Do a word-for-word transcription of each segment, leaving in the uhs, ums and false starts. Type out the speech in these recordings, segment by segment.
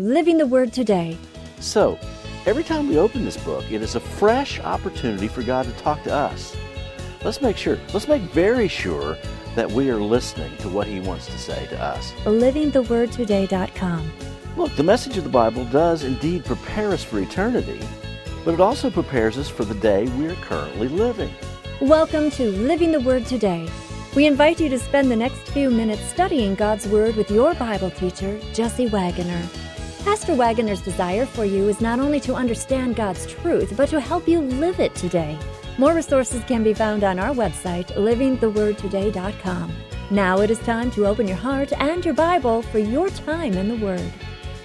Living the Word Today. So, every time we open this book, it is a fresh opportunity for God to talk to us. Let's make sure, let's make very sure that we are listening to what He wants to say to us. living the word today dot com. Look, the message of the Bible does indeed prepare us for eternity, but it also prepares us for the day we are currently living. Welcome to Living the Word Today. We invite you to spend the next few minutes studying God's Word with your Bible teacher, Jesse Wagoner. Pastor Wagoner's desire for you is not only to understand God's truth, but to help you live it today. More resources can be found on our website, living the word today dot com. Now it is time to open your heart and your Bible for your time in the Word.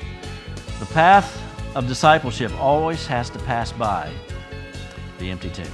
The path of discipleship always has to pass by the empty tomb.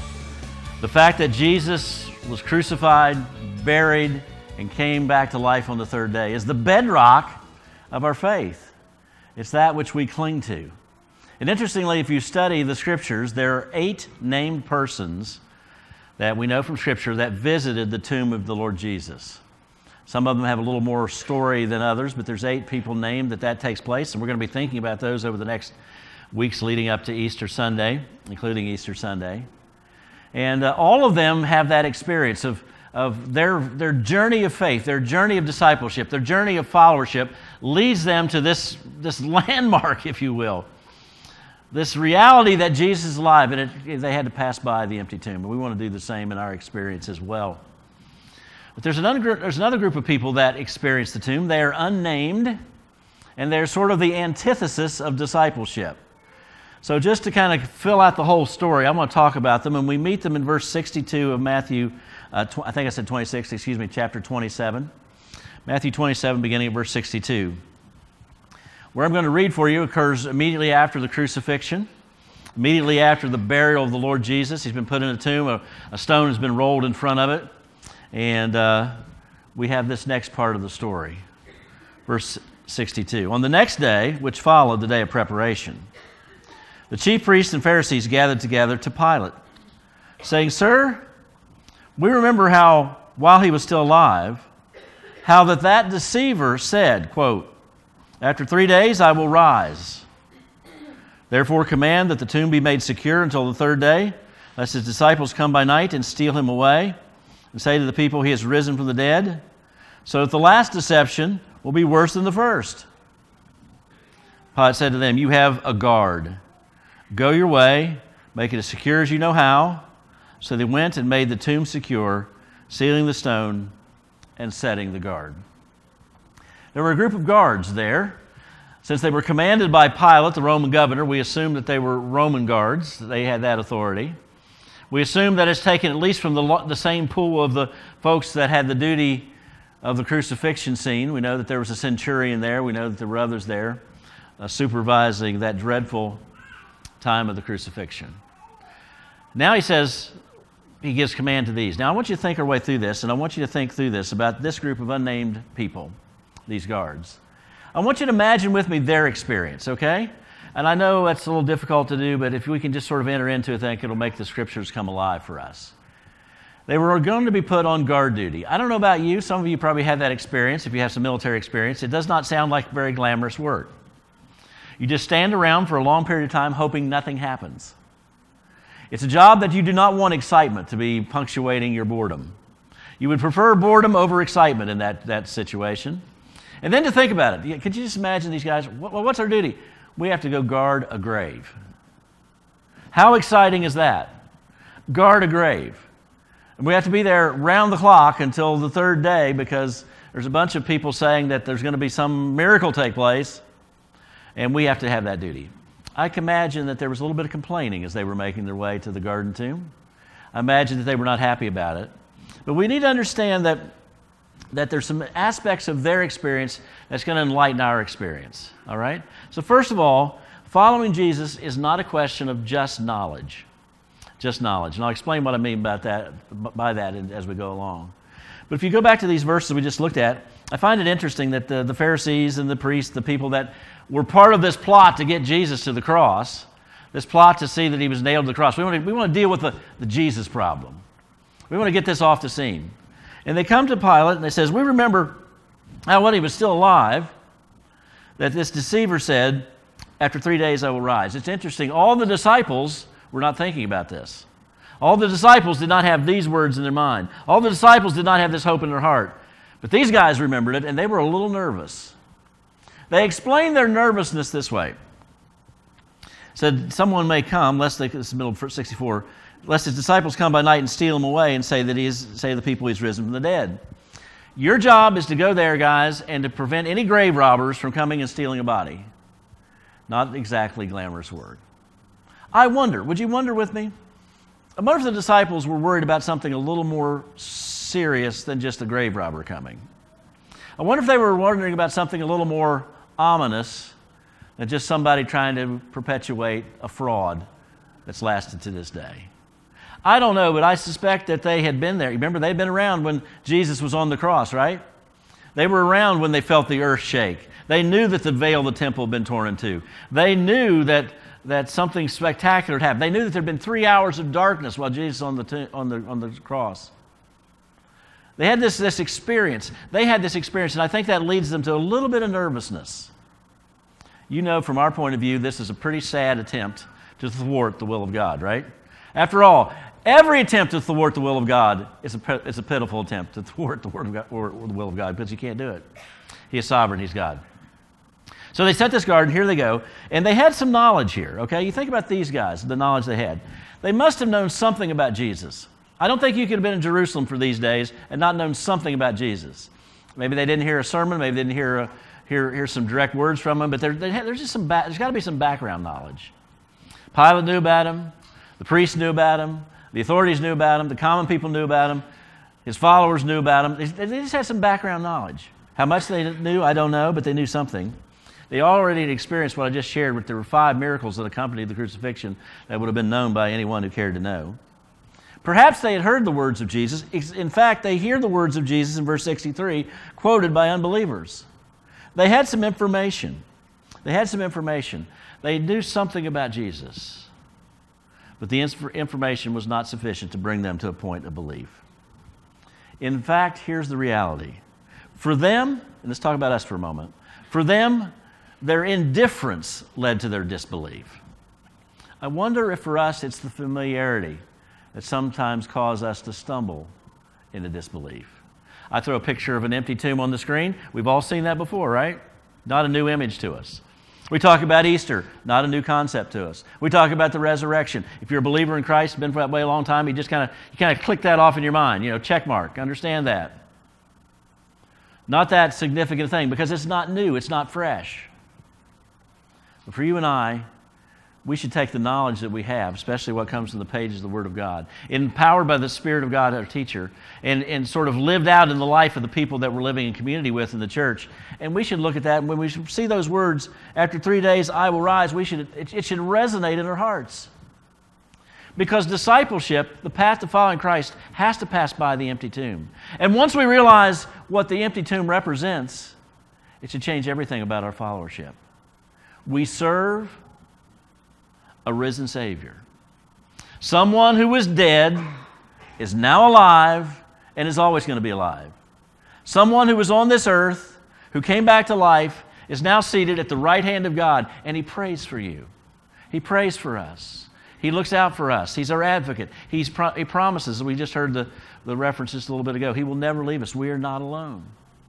The fact that Jesus was crucified, buried, and came back to life on the third day is the bedrock of our faith. It's that which we cling to. And interestingly, if you study the Scriptures, there are eight named persons that we know from Scripture that visited the tomb of the Lord Jesus. Some of them have a little more story than others, but there's eight people named that that takes place, and we're going to be thinking about those over the next weeks leading up to Easter Sunday, including Easter Sunday. And uh, all of them have that experience of, of their, their journey of faith, their journey of discipleship, their journey of followership leads them to this, this landmark, if you will. This reality that Jesus is alive, and it, they had to pass by the empty tomb. And we want to do the same in our experience as well. But there's another, there's another group of people that experience the tomb. They are unnamed, and they're sort of the antithesis of discipleship. So just to kind of fill out the whole story, I'm going to talk about them, and we meet them in verse sixty-two of Matthew, uh, tw- I think I said twenty-six, excuse me, chapter twenty-seven. Matthew twenty-seven, beginning at verse sixty-two. Where I'm going to read for you occurs immediately after the crucifixion, immediately after the burial of the Lord Jesus. He's been put in a tomb, a, a stone has been rolled in front of it, and uh, we have this next part of the story. Verse sixty-two. On the next day, which followed the day of preparation, the chief priests and Pharisees gathered together to Pilate, saying, "Sir, we remember how, while he was still alive, how that that deceiver said, quote, 'After three days I will rise. Therefore command that the tomb be made secure until the third day, lest his disciples come by night and steal him away, and say to the people, he has risen from the dead, so that the last deception will be worse than the first.' Pilate said to them, 'You have a guard. Go your way, make it as secure as you know how.' So they went and made the tomb secure, sealing the stone and setting the guard." There were a group of guards there. Since they were commanded by Pilate, the Roman governor, we assume that they were Roman guards. They had that authority. We assume that it's taken at least from the, lo- the same pool of the folks that had the duty of the crucifixion scene. We know that there was a centurion there. We know that there were others there uh, supervising that dreadful time of the crucifixion. Now he says, he gives command to these. Now I want you to think our way through this, and I want you to think through this about this group of unnamed people, these guards. I want you to imagine with me their experience, okay? And I know that's a little difficult to do, but if we can just sort of enter into it, I think it'll make the Scriptures come alive for us. They were going to be put on guard duty. I don't know about you. Some of you probably had that experience if you have some military experience. It does not sound like very glamorous work. You just stand around for a long period of time hoping nothing happens. It's a job that you do not want excitement to be punctuating your boredom. You would prefer boredom over excitement in that, that situation. And then to think about it, could you just imagine these guys? Well, what's our duty? We have to go guard a grave. How exciting is that? Guard a grave. And we have to be there round the clock until the third day because there's a bunch of people saying that there's going to be some miracle take place. And we have to have that duty. I can imagine that there was a little bit of complaining as they were making their way to the garden tomb. I imagine that they were not happy about it. But we need to understand that, that there's some aspects of their experience that's going to enlighten our experience. All right? So first of all, following Jesus is not a question of just knowledge. Just knowledge. And I'll explain what I mean about that, by that as we go along. But if you go back to these verses we just looked at, I find it interesting that the, the Pharisees and the priests, the people that were part of this plot to get Jesus to the cross, this plot to see that he was nailed to the cross. We want to, we want to deal with the, the Jesus problem. We want to get this off the scene. And they come to Pilate and they says, "We remember how when he was still alive, that this deceiver said, after three days I will rise. It's interesting. All the disciples were not thinking about this. All the disciples did not have these words in their mind. All the disciples did not have this hope in their heart. But these guys remembered it, and they were a little nervous. They explained their nervousness this way. Said, someone may come, lest they, this is middle of sixty-four, lest his disciples come by night and steal him away and say that he is, say to the people he's risen from the dead. Your job is to go there, guys, and to prevent any grave robbers from coming and stealing a body. Not exactly glamorous word. I wonder, would you wonder with me? I wonder if the disciples were worried about something a little more serious than just a grave robber coming. I wonder if they were wondering about something a little more ominous than just somebody trying to perpetuate a fraud that's lasted to this day. I don't know, but I suspect that they had been there. Remember, they'd been around when Jesus was on the cross, right? They were around when they felt the earth shake. They knew that the veil of the temple had been torn in two. They knew that, that something spectacular had happened. They knew that there had been three hours of darkness while Jesus was on the, t- on the, on the cross. They had this, this experience. They had this experience, and I think that leads them to a little bit of nervousness. You know, from our point of view, this is a pretty sad attempt to thwart the will of God, right? After all, every attempt to thwart the will of God is a, is a pitiful attempt to thwart the, word of God, or the will of God, because you can't do it. He is sovereign. He's God. So they set this guard, and here they go. And they had some knowledge here, okay? You think about these guys, the knowledge they had. They must have known something about Jesus. I don't think you could have been in Jerusalem for these days and not known something about Jesus. Maybe they didn't hear a sermon. Maybe they didn't hear a, hear, hear some direct words from him. But there, they had, there's just some. Ba- there's got to be some background knowledge. Pilate knew about him. The priests knew about him. The authorities knew about him. The common people knew about him. His followers knew about him. They, they just had some background knowledge. How much they knew, I don't know, but they knew something. They already had experienced what I just shared, but there were five miracles that accompanied the crucifixion that would have been known by anyone who cared to know. Perhaps they had heard the words of Jesus. In fact, they hear the words of Jesus in verse sixty-three, quoted by unbelievers. They had some information. They had some information. They knew something about Jesus. But the information was not sufficient to bring them to a point of belief. In fact, here's the reality. For them, and let's talk about us for a moment, for them, their indifference led to their disbelief. I wonder if for us it's the familiarity that sometimes cause us to stumble into disbelief. I throw a picture of an empty tomb on the screen. We've all seen that before, right? Not a new image to us. We talk about Easter, not a new concept to us. We talk about the resurrection. If you're a believer in Christ, been for that way a long time, you just kind of you kind of click that off in your mind. You know, check mark. Understand that. Not that significant thing because it's not new, it's not fresh. But for you and I, we should take the knowledge that we have, especially what comes from the pages of the Word of God, empowered by the Spirit of God, our teacher, and, and sort of lived out in the life of the people that we're living in community with in the church. And we should look at that, and when we see those words, after three days I will rise, we should it, it should resonate in our hearts. Because discipleship, the path to following Christ, has to pass by the empty tomb. And once we realize what the empty tomb represents, it should change everything about our followership. We serve a risen Savior. Someone who was dead is now alive and is always going to be alive. Someone who was on this earth, who came back to life, is now seated at the right hand of God, and He prays for you. He prays for us. He looks out for us. He's our advocate. He's pro- he promises, we just heard the, the reference just a little bit ago, He will never leave us. We are not alone.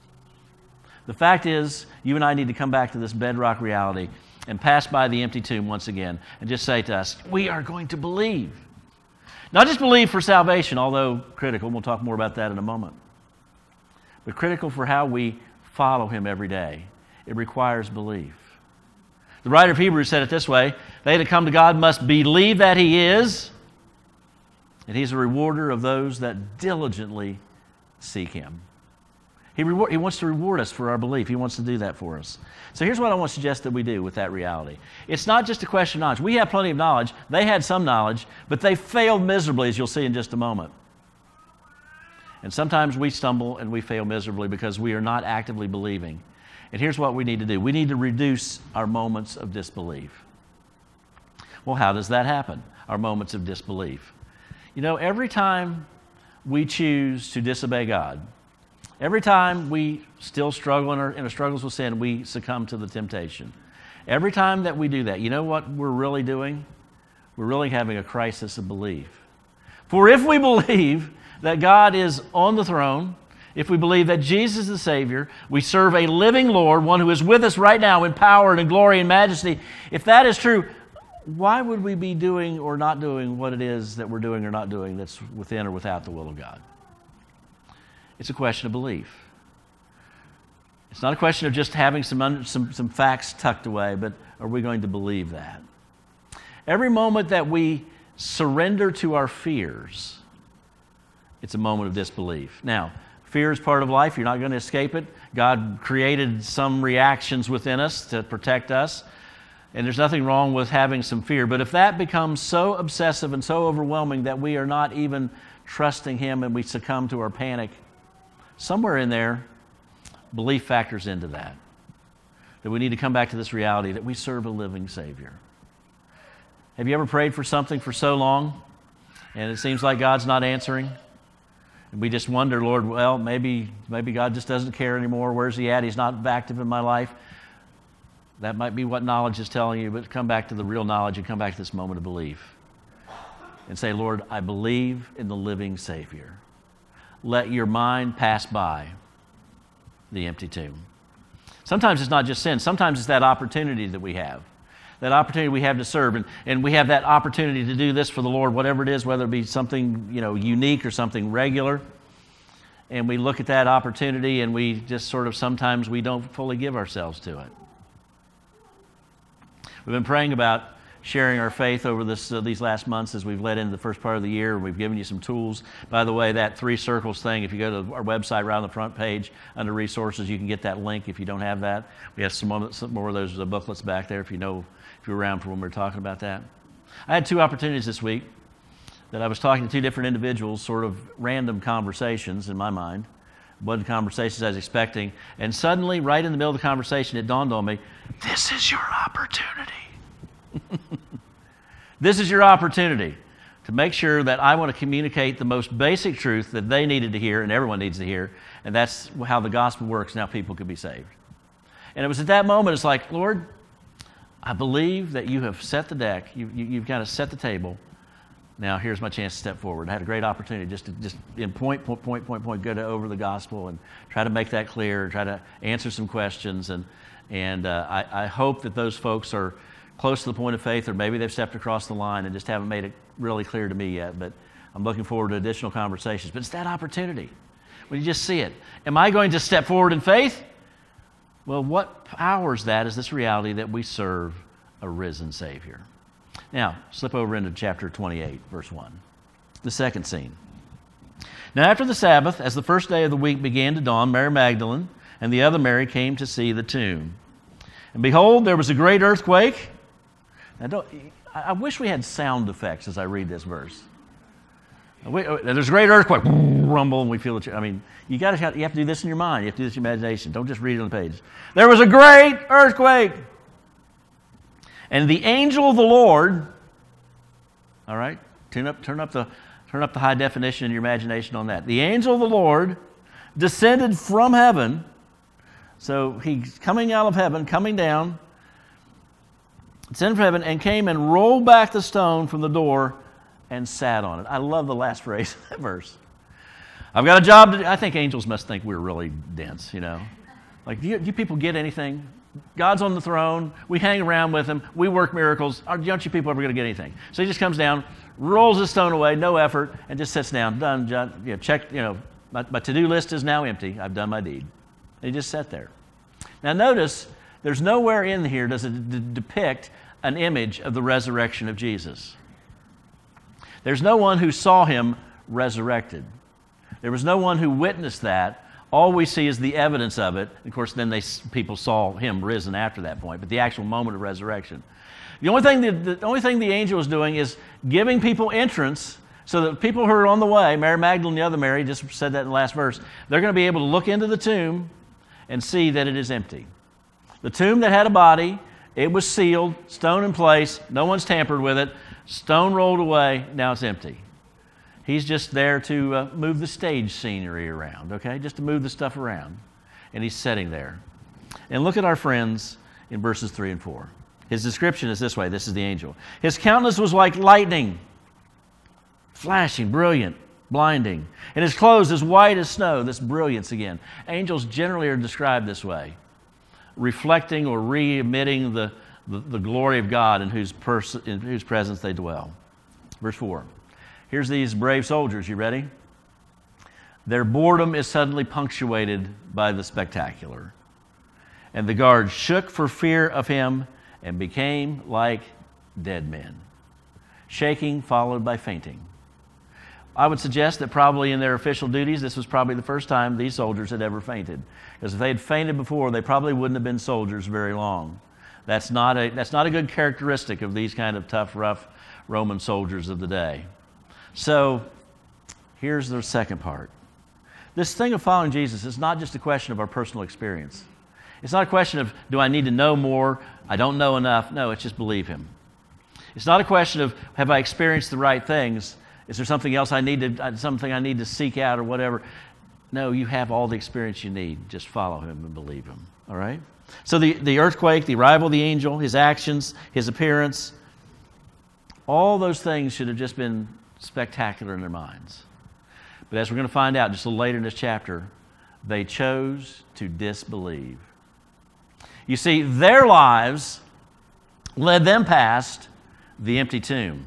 The fact is, you and I need to come back to this bedrock reality and pass by the empty tomb once again and just say to us, we are going to believe. Not just believe for salvation, although critical, and we'll talk more about that in a moment, but critical for how we follow Him every day. It requires belief. The writer of Hebrews said it this way, they that come to God must believe that He is, and He's a rewarder of those that diligently seek Him. He, reward, he wants to reward us for our belief. He wants to do that for us. So here's what I want to suggest that we do with that reality. It's not just a question of knowledge. We have plenty of knowledge. They had some knowledge, but they failed miserably, as you'll see in just a moment. And sometimes we stumble and we fail miserably because we are not actively believing. And here's what we need to do. We need to reduce our moments of disbelief. Well, how does that happen? Our moments of disbelief. You know, every time we choose to disobey God, Every time we still struggle in our, in our struggles with sin, we succumb to the temptation. Every time that we do that, you know what we're really doing? We're really having a crisis of belief. For if we believe that God is on the throne, if we believe that Jesus is the Savior, we serve a living Lord, one who is with us right now in power and in glory and majesty, if that is true, why would we be doing or not doing what it is that we're doing or not doing that's within or without the will of God? It's a question of belief. It's not a question of just having some, under, some, some facts tucked away, but are we going to believe that? Every moment that we surrender to our fears, it's a moment of disbelief. Now, fear is part of life. You're not going to escape it. God created some reactions within us to protect us, and there's nothing wrong with having some fear. But if that becomes so obsessive and so overwhelming that we are not even trusting Him and we succumb to our panic, somewhere in there, belief factors into that. That we need to come back to this reality that we serve a living Savior. Have you ever prayed for something for so long and it seems like God's not answering? And we just wonder, Lord, well, maybe, maybe God just doesn't care anymore. Where's He at? He's not active in my life. That might be what knowledge is telling you, but come back to the real knowledge and come back to this moment of belief. And say, Lord, I believe in the living Savior. Let your mind pass by the empty tomb. Sometimes it's not just sin. Sometimes it's that opportunity that we have. That opportunity we have to serve. And, and we have that opportunity to do this for the Lord, whatever it is, whether it be something, you know, unique or something regular. And we look at that opportunity and we just sort of, sometimes we don't fully give ourselves to it. We've been praying about sharing our faith over this uh, these last months as we've led into the first part of the year. We've given you some tools. By the way, that three circles thing, if you go to our website right on the front page under resources, you can get that link if you don't have that. We have some more, some more of those uh, booklets back there if you know, if you're around for when we were talking about that. I had two opportunities this week that I was talking to two different individuals, sort of random conversations in my mind. Wasn't conversations I was expecting. And suddenly, right in the middle of the conversation, it dawned on me, this is your opportunity. This is your opportunity to make sure that I want to communicate the most basic truth that they needed to hear and everyone needs to hear, and that's how the gospel works. Now people can be saved. And it was at that moment, it's like, Lord, I believe that you have set the deck. You, you, you've got to set the table. Now here's my chance to step forward. I had a great opportunity just to just in point, point, point, point, point, go to over the gospel and try to make that clear, and try to answer some questions. And, and uh, I, I hope that those folks are close to the point of faith, or maybe they've stepped across the line and just haven't made it really clear to me yet, but I'm looking forward to additional conversations. But it's that opportunity when you just see it. Am I going to step forward in faith? Well, what powers that is this reality that we serve a risen Savior. Now, slip over into chapter twenty-eight, verse one, the second scene. Now after the Sabbath, as the first day of the week began to dawn, Mary Magdalene and the other Mary came to see the tomb. And behold, there was a great earthquake. Now, don't, I wish we had sound effects as I read this verse. There's a great earthquake, rumble, and we feel it. I mean, you got to you have to do this in your mind. You have to do this in your imagination. Don't just read it on the page. There was a great earthquake, and the angel of the Lord. All right, turn up, turn up the, turn up the high definition in your imagination on that. The angel of the Lord descended from heaven. So he's coming out of heaven, coming down. Descended from heaven and came and rolled back the stone from the door and sat on it. I love the last phrase of that verse. I've got a job to do. I think angels must think we're really dense, you know. Like, do you, do you people get anything? God's on the throne. We hang around with Him. We work miracles. Aren't you people ever going to get anything? So he just comes down, rolls the stone away, no effort, and just sits down. Done. John, you know, check, you know, my, my to-do list is now empty. I've done my deed. And he just sat there. Now notice, there's nowhere in here does it d- depict an image of the resurrection of Jesus. There's no one who saw Him resurrected. There was no one who witnessed that. All we see is the evidence of it. Of course, then they, people saw Him risen after that point, but the actual moment of resurrection. The only thing the, the only thing the angel is doing is giving people entrance so that people who are on the way, Mary Magdalene and the other Mary, just said that in the last verse, they're going to be able to look into the tomb and see that it is empty. The tomb that had a body, it was sealed, stone in place, no one's tampered with it, stone rolled away, now it's empty. He's just there to uh, move the stage scenery around, okay? Just to move the stuff around. And he's sitting there. And look at our friends in verses three and four. His description is this way. This is the angel. His countenance was like lightning, flashing, brilliant, blinding. And his clothes as white as snow. This brilliance again. Angels generally are described this way, reflecting or re-emitting the, the, the glory of God in whose, pers- in whose presence they dwell. Verse four. Here's these brave soldiers. You ready? Their boredom is suddenly punctuated by the spectacular. And the guards shook for fear of him and became like dead men, shaking followed by fainting. I would suggest that probably in their official duties, this was probably the first time these soldiers had ever fainted. Because if they had fainted before, they probably wouldn't have been soldiers very long. That's not a, that's not a good characteristic of these kind of tough, rough Roman soldiers of the day. So here's the second part. This thing of following Jesus is not just a question of our personal experience. It's not a question of, do I need to know more? I don't know enough. No, it's just believe him. It's not a question of, have I experienced the right things? Is there something else I need to, something I need to seek out or whatever? No, you have all the experience you need. Just follow him and believe him. All right? So the, the earthquake, the arrival of the angel, his actions, his appearance, all those things should have just been spectacular in their minds. But as we're going to find out just a little later in this chapter, they chose to disbelieve. You see, their lives led them past the empty tomb.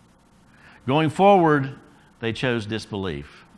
Going forward, they chose disbelief.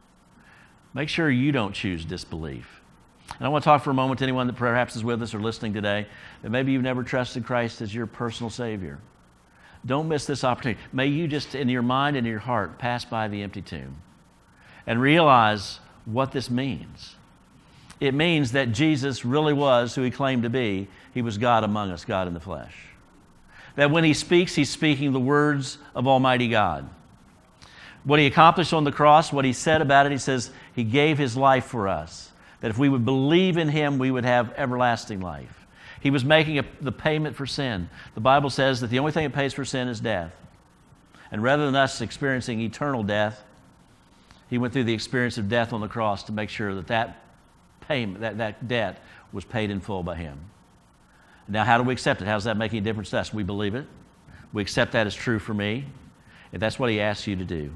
Make sure you don't choose disbelief. And I want to talk for a moment to anyone that perhaps is with us or listening today, that maybe you've never trusted Christ as your personal Savior. Don't miss this opportunity. May you just, in your mind and your heart, pass by the empty tomb and realize what this means. It means that Jesus really was who he claimed to be. He was God among us, God in the flesh. That when he speaks, he's speaking the words of Almighty God. What he accomplished on the cross, what he said about it, he says he gave his life for us. That if we would believe in him, we would have everlasting life. He was making a, the payment for sin. The Bible says that the only thing that pays for sin is death. And rather than us experiencing eternal death, he went through the experience of death on the cross to make sure that that payment, that, that debt was paid in full by him. Now, how do we accept it? How does that make any difference to us? We believe it. We accept that as true for me. And that's what he asks you to do.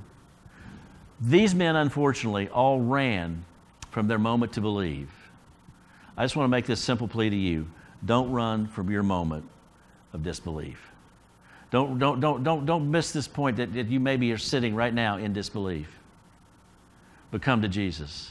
These men, unfortunately, all ran from their moment to believe. I just want to make this simple plea to you. Don't run from your moment of disbelief. Don't, don't, don't, don't, don't miss this point that, that you maybe are sitting right now in disbelief. But come to Jesus.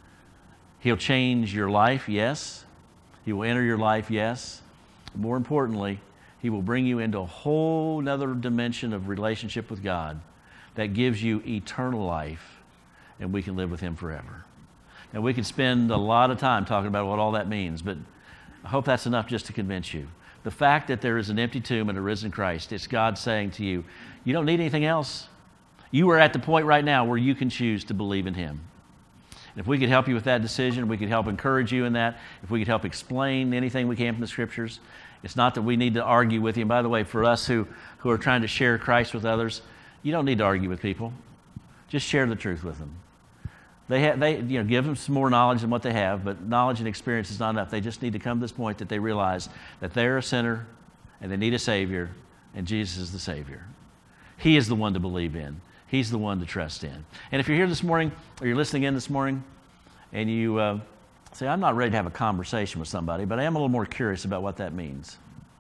He'll change your life, yes. He will enter your life, yes. More importantly, he will bring you into a whole other dimension of relationship with God that gives you eternal life, and we can live with him forever. And we could spend a lot of time talking about what all that means, but I hope that's enough just to convince you. The fact that there is an empty tomb and a risen Christ, it's God saying to you, you don't need anything else. You are at the point right now where you can choose to believe in him. And if we could help you with that decision, we could help encourage you in that, if we could help explain anything we can from the Scriptures, it's not that we need to argue with you. And by the way, for us who, who are trying to share Christ with others, you don't need to argue with people. Just share the truth with them. They have, they, you know, give them some more knowledge than what they have, but knowledge and experience is not enough. They just need to come to this point that they realize that they're a sinner and they need a Savior, and Jesus is the Savior. He is the one to believe in. He's the one to trust in. And if you're here this morning, or you're listening in this morning, and you uh, say, I'm not ready to have a conversation with somebody, but I am a little more curious about what that means.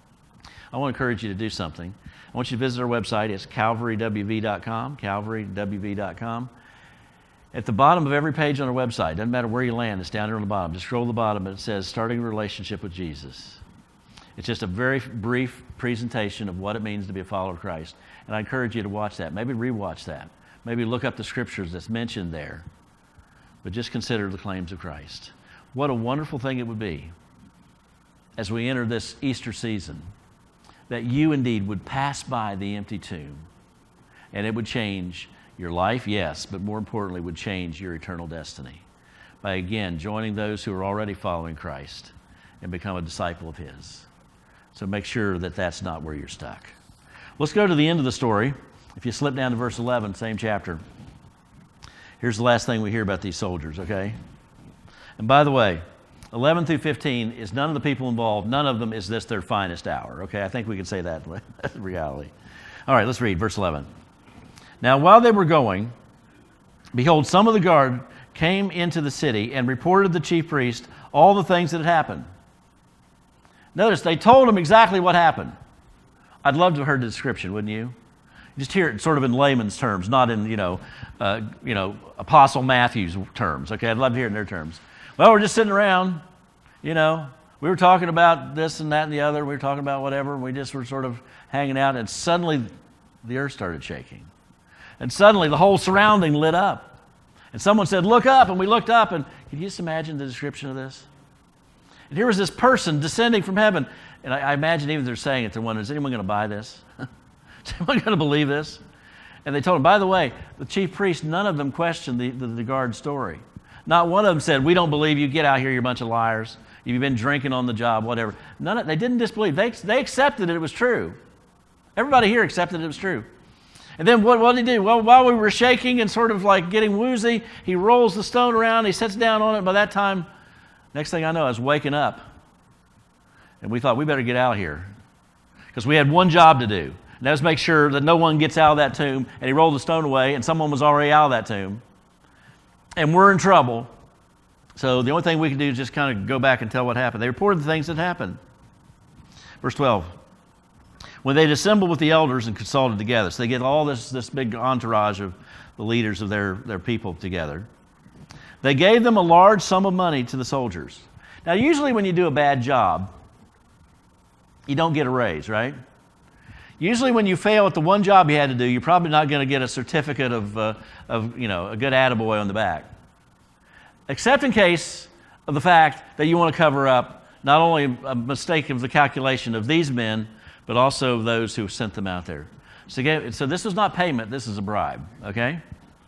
I want to encourage you to do something. I want you to visit our website. It's calvary w v dot com, calvary w v dot com. At the bottom of every page on our website, doesn't matter where you land, it's down there on the bottom. Just scroll to the bottom and it says, starting a relationship with Jesus. It's just a very brief presentation of what it means to be a follower of Christ. And I encourage you to watch that. Maybe rewatch that. Maybe look up the scriptures that's mentioned there. But just consider the claims of Christ. What a wonderful thing it would be as we enter this Easter season that you indeed would pass by the empty tomb and it would change your life, yes, but more importantly, would change your eternal destiny by, again, joining those who are already following Christ and become a disciple of his. So make sure that that's not where you're stuck. Let's go to the end of the story. If you slip down to verse eleven, same chapter. Here's the last thing we hear about these soldiers, okay? And by the way, eleven through fifteen is none of the people involved, none of them is this their finest hour, okay? I think we can say that. That's the reality. All right, let's read verse eleven. Now, while they were going, behold, some of the guard came into the city and reported to the chief priest all the things that had happened. Notice, they told him exactly what happened. I'd love to have heard the description, wouldn't you? Just hear it sort of in layman's terms, not in, you know, uh, you know, Apostle Matthew's terms. Okay, I'd love to hear it in their terms. Well, we're just sitting around, you know, we were talking about this and that and the other. We were talking about whatever. And we just were sort of hanging out, and suddenly the earth started shaking. And suddenly the whole surrounding lit up. And someone said, look up, and we looked up, and can you just imagine the description of this? And here was this person descending from heaven. And I, I imagine even they're saying it, they're wondering, is anyone going to buy this? Is anyone going to believe this? And they told him, by the way, the chief priest, none of them questioned the, the, the guard story. Not one of them said, we don't believe you, get out here, you're a bunch of liars. You've been drinking on the job, whatever. None of, they didn't disbelieve. They, they accepted it was true. Everybody here accepted it was true. And then what, what did he do? Well, while we were shaking and sort of like getting woozy, he rolls the stone around, he sits down on it. By that time, next thing I know, I was waking up. And we thought, we better get out of here. Because we had one job to do. And that was make sure that no one gets out of that tomb. And he rolled the stone away, and someone was already out of that tomb. And we're in trouble. So the only thing we can do is just kind of go back and tell what happened. They reported the things that happened. Verse twelve. When they'd assembled with the elders and consulted together. So they get all this, this big entourage of the leaders of their, their people together. They gave them a large sum of money to the soldiers. Now, usually when you do a bad job, you don't get a raise, right? Usually when you fail at the one job you had to do, you're probably not going to get a certificate of, uh, of, you know, a good attaboy on the back. Except in case of the fact that you want to cover up not only a mistake of the calculation of these men, but also of those who sent them out there. So, again, so this is not payment, this is a bribe, okay?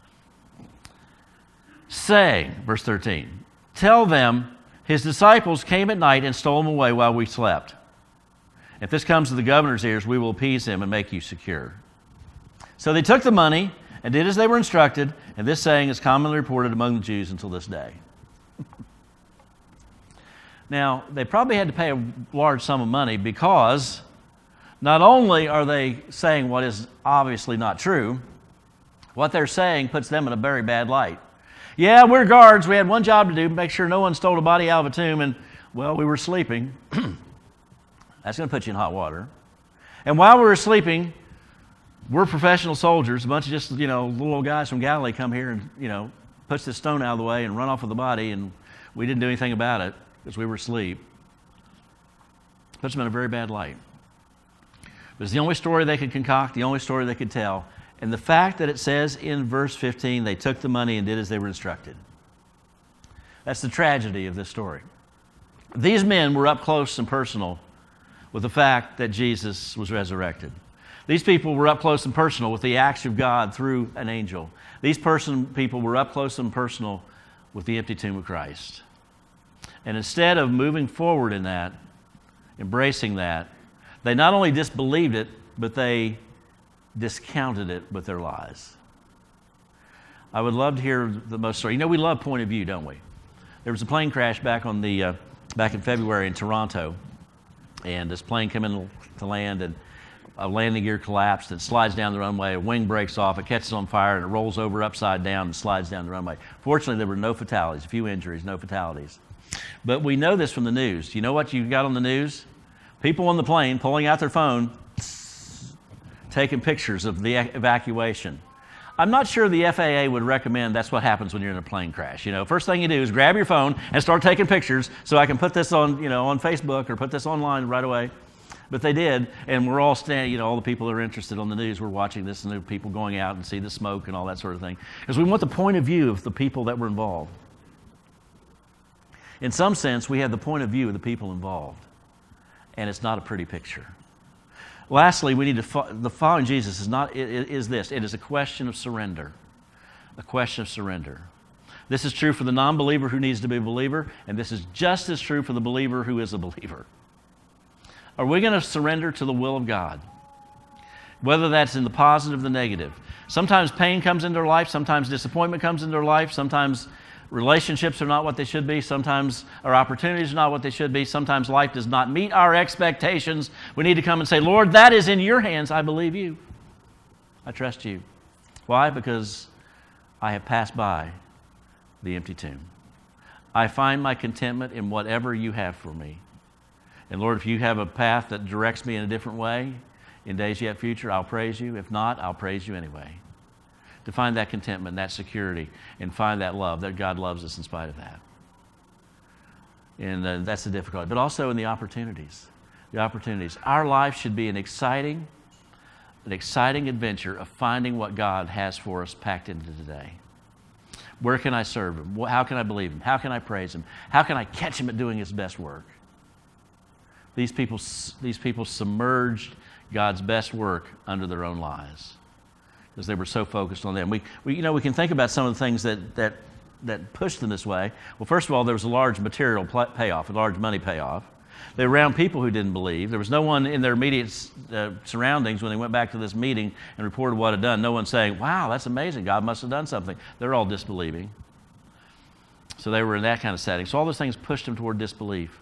Say, verse thirteen, tell them his disciples came at night and stole him away while we slept. If this comes to the governor's ears, we will appease him and make you secure. So they took the money and did as they were instructed, and this saying is commonly reported among the Jews until this day. Now, they probably had to pay a large sum of money because not only are they saying what is obviously not true, what they're saying puts them in a very bad light. Yeah, we're guards. We had one job to do, make sure no one stole a body out of a tomb, and, well, we were sleeping. That's going to put you in hot water. And while we were sleeping, we're professional soldiers. A bunch of just, you know, little old guys from Galilee come here and, you know, push this stone out of the way and run off with the body, and we didn't do anything about it because we were asleep. Puts them in a very bad light. But it's the only story they could concoct, the only story they could tell. And the fact that it says in verse fifteen, they took the money and did as they were instructed. That's the tragedy of this story. These men were up close and personal with the fact that Jesus was resurrected. These people were up close and personal with the action of God through an angel. These person, people were up close and personal with the empty tomb of Christ. And instead of moving forward in that, embracing that, they not only disbelieved it, but they discounted it with their lies. I would love to hear the most story. You know, we love point of view, don't we? There was a plane crash back on the uh, back in February in Toronto, and this plane came in to land, and a landing gear collapsed. It slides down the runway. A wing breaks off. It catches on fire, and it rolls over upside down and slides down the runway. Fortunately, there were no fatalities. A few injuries, no fatalities. But we know this from the news. You know what you got on the news? People on the plane pulling out their phone, taking pictures of the evacuation. I'm not sure the F A A would recommend that's what happens when you're in a plane crash. You know, first thing you do is grab your phone and start taking pictures so I can put this on, you know, on Facebook or put this online right away. But they did, and we're all standing, you know, all the people that are interested on the news, we're watching this, and there are people going out and see the smoke and all that sort of thing. Because we want the point of view of the people that were involved. In some sense, we have the point of view of the people involved. And it's not a pretty picture. Lastly, we need to fo- the following Jesus is not it, it is this. It is a question of surrender. A question of surrender. This is true for the non-believer who needs to be a believer, and this is just as true for the believer who is a believer. Are we going to surrender to the will of God? Whether that's in the positive or the negative. Sometimes pain comes into their life. Sometimes disappointment comes into their life. Sometimes relationships are not what they should be. Sometimes our opportunities are not what they should be. Sometimes life does not meet our expectations. We need to come and say, Lord, that is in your hands. I believe you. I trust you. Why? Because I have passed by the empty tomb. I find my contentment in whatever you have for me. And Lord, if you have a path that directs me in a different way, in days yet future, I'll praise you. If not, I'll praise you anyway. To find that contentment, that security, and find that love, that God loves us in spite of that. And uh, that's the difficulty. But also in the opportunities. The opportunities. Our life should be an exciting, an exciting adventure of finding what God has for us packed into today. Where can I serve Him? How can I believe Him? How can I praise Him? How can I catch Him at doing His best work? These people, these people submerged God's best work under their own lies, because they were so focused on them. We, we, you know, we can think about some of the things that, that, that pushed them this way. Well, first of all, there was a large material payoff, a large money payoff. They were around people who didn't believe. There was no one in their immediate uh, surroundings when they went back to this meeting and reported what had done. No one saying, wow, that's amazing. God must have done something. They're all disbelieving. So they were in that kind of setting. So all those things pushed them toward disbelief.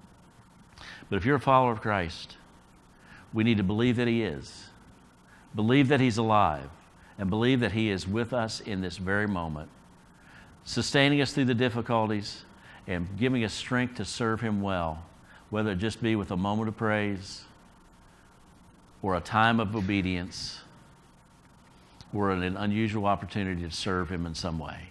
But if you're a follower of Christ, we need to believe that He is. Believe that He's alive. And believe that He is with us in this very moment, sustaining us through the difficulties and giving us strength to serve Him well, whether it just be with a moment of praise or a time of obedience or an unusual opportunity to serve Him in some way.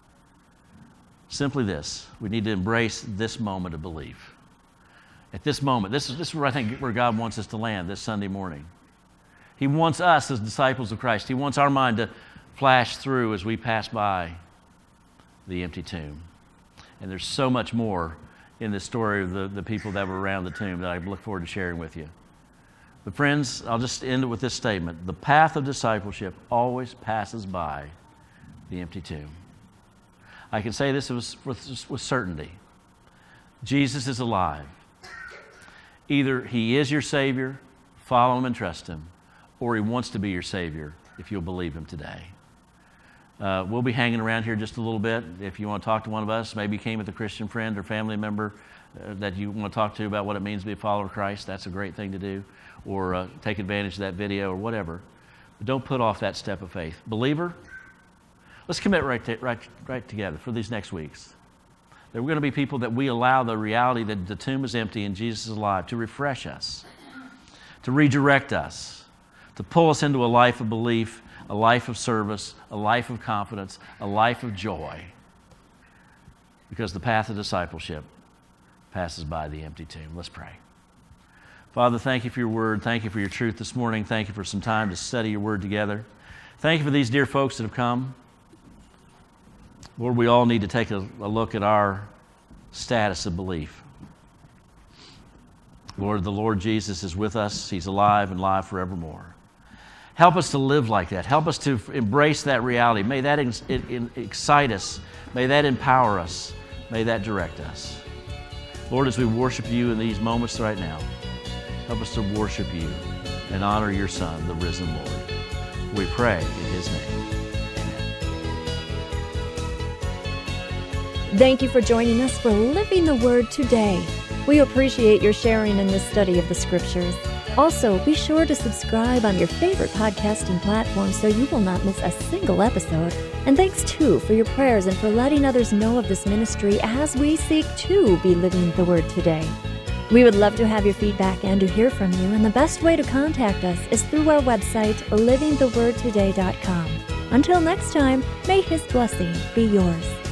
Simply this, we need to embrace this moment of belief. At this moment, this is, this is where I think where God wants us to land this Sunday morning. He wants us as disciples of Christ. He wants our mind to flash through as we pass by the empty tomb. And there's so much more in the story of the, the people that were around the tomb that I look forward to sharing with you. But friends, I'll just end it with this statement. The path of discipleship always passes by the empty tomb. I can say this with, with, with certainty. Jesus is alive. Either He is your Savior, follow Him and trust Him, or He wants to be your Savior if you'll believe Him today. Uh, we'll be hanging around here just a little bit. If you want to talk to one of us, maybe you came with a Christian friend or family member uh, that you want to talk to about what it means to be a follower of Christ, that's a great thing to do. Or uh, take advantage of that video or whatever. But don't put off that step of faith. Believer, let's commit right, to, right, right together for these next weeks. There are going to be people that we allow the reality that the tomb is empty and Jesus is alive to refresh us, to redirect us, to pull us into a life of belief, a life of service, a life of confidence, a life of joy. Because the path of discipleship passes by the empty tomb. Let's pray. Father, thank you for your word. Thank you for your truth this morning. Thank you for some time to study your word together. Thank you for these dear folks that have come. Lord, we all need to take a, a look at our status of belief. Lord, the Lord Jesus is with us. He's alive and live forevermore. Help us to live like that. Help us to embrace that reality. May that ex- it, it excite us. May that empower us. May that direct us. Lord, as we worship you in these moments right now, help us to worship you and honor your Son, the risen Lord. We pray in His name. Thank you for joining us for Living the Word today. We appreciate your sharing in this study of the Scriptures. Also, be sure to subscribe on your favorite podcasting platform so you will not miss a single episode. And thanks, too, for your prayers and for letting others know of this ministry as we seek to be living the Word today. We would love to have your feedback and to hear from you, and the best way to contact us is through our website, living the word today dot com. Until next time, may His blessing be yours.